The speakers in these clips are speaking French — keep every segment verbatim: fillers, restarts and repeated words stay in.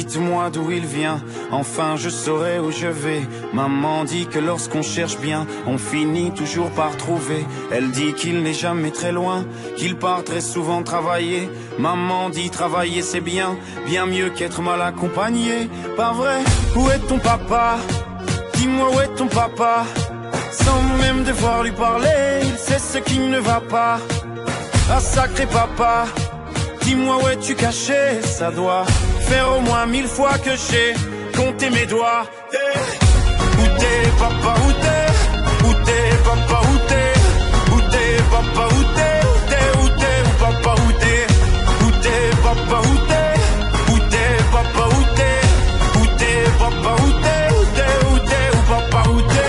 dites-moi d'où il vient, enfin je saurai où je vais. Maman dit que lorsqu'on cherche bien, on finit toujours par trouver. Elle dit qu'il n'est jamais très loin, qu'il part très souvent travailler. Maman dit travailler c'est bien, bien mieux qu'être mal accompagné. Pas vrai? Où est ton papa? Dis-moi où est ton papa? Sans même devoir lui parler, il sait ce qui ne va pas. Ah sacré papa, dis-moi où es-tu caché? Ça doit faire au moins mille fois que j'ai compté mes doigts. Hey. Où t'es papa, où t'es? Où t'es papa, où t'es? Où t'es papa, où t'es? Où t'es, où t'es, où papa, où t'es? Où t'es papa, où t'es? Où t'es papa, où t'es? Où t'es papa, où t'es? Où t'es, où t'es, où papa, où t'es?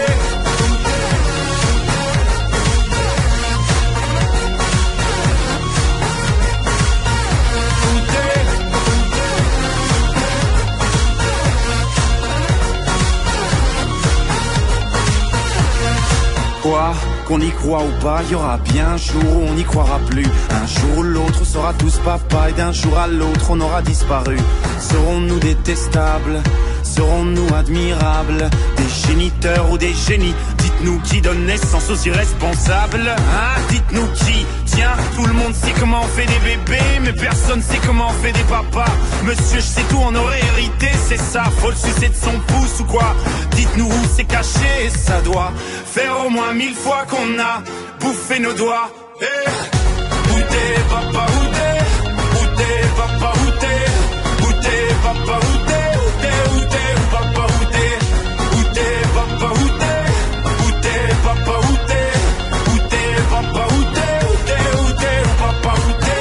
Quoi, qu'on y croit ou pas, y aura bien un jour où on n'y croira plus. Un jour ou l'autre on sera tous papa et d'un jour à l'autre on aura disparu. Serons-nous détestables? Serons-nous admirables? Des géniteurs ou des génies? Dites-nous qui donne naissance aux irresponsables, hein? Dites-nous qui? Tiens, tout le monde sait comment on fait des bébés, mais personne sait comment on fait des papas. Monsieur, je sais tout, on aurait hérité, c'est ça. Faut le sucer de son pouce ou quoi? Dites-nous où c'est caché, ça doit faire au moins mille fois qu'on a bouffé nos doigts. Hey. Où t'es papa, où t'es? Où t'es papa, où t'es? Où t'es papa, où t'es? Où t'es, où t'es, où papa, où t'es? Où t'es papa, où t'es? Où t'es papa, où t'es? Où t'es papa, où t'es? Où t'es, où t'es, où papa, où t'es?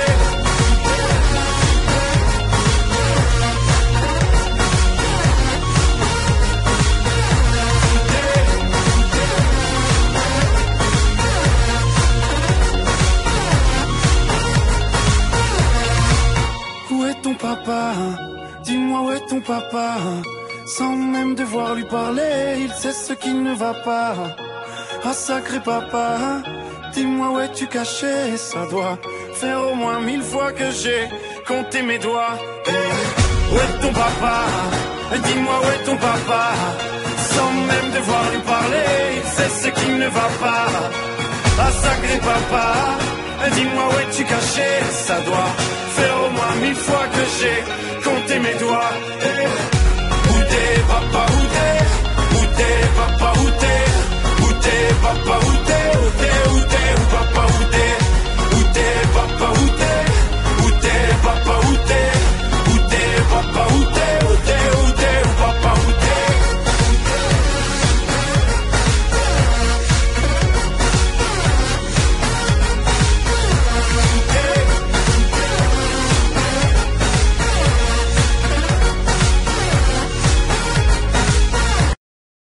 Où est ton papa? Dis-moi où est ton papa? Sans même devoir lui parler, il sait ce qui ne va pas. Ah sacré papa, dis-moi où es-tu caché? Ça doit faire au moins mille fois que j'ai compté mes doigts. Hey. Où est ton papa? Dis-moi où est ton papa? Sans même devoir lui parler, il sait ce qui ne va pas. Ah sacré papa, dis-moi où es-tu caché? Ça doit faire au moins mille fois que j'ai compté mes doigts.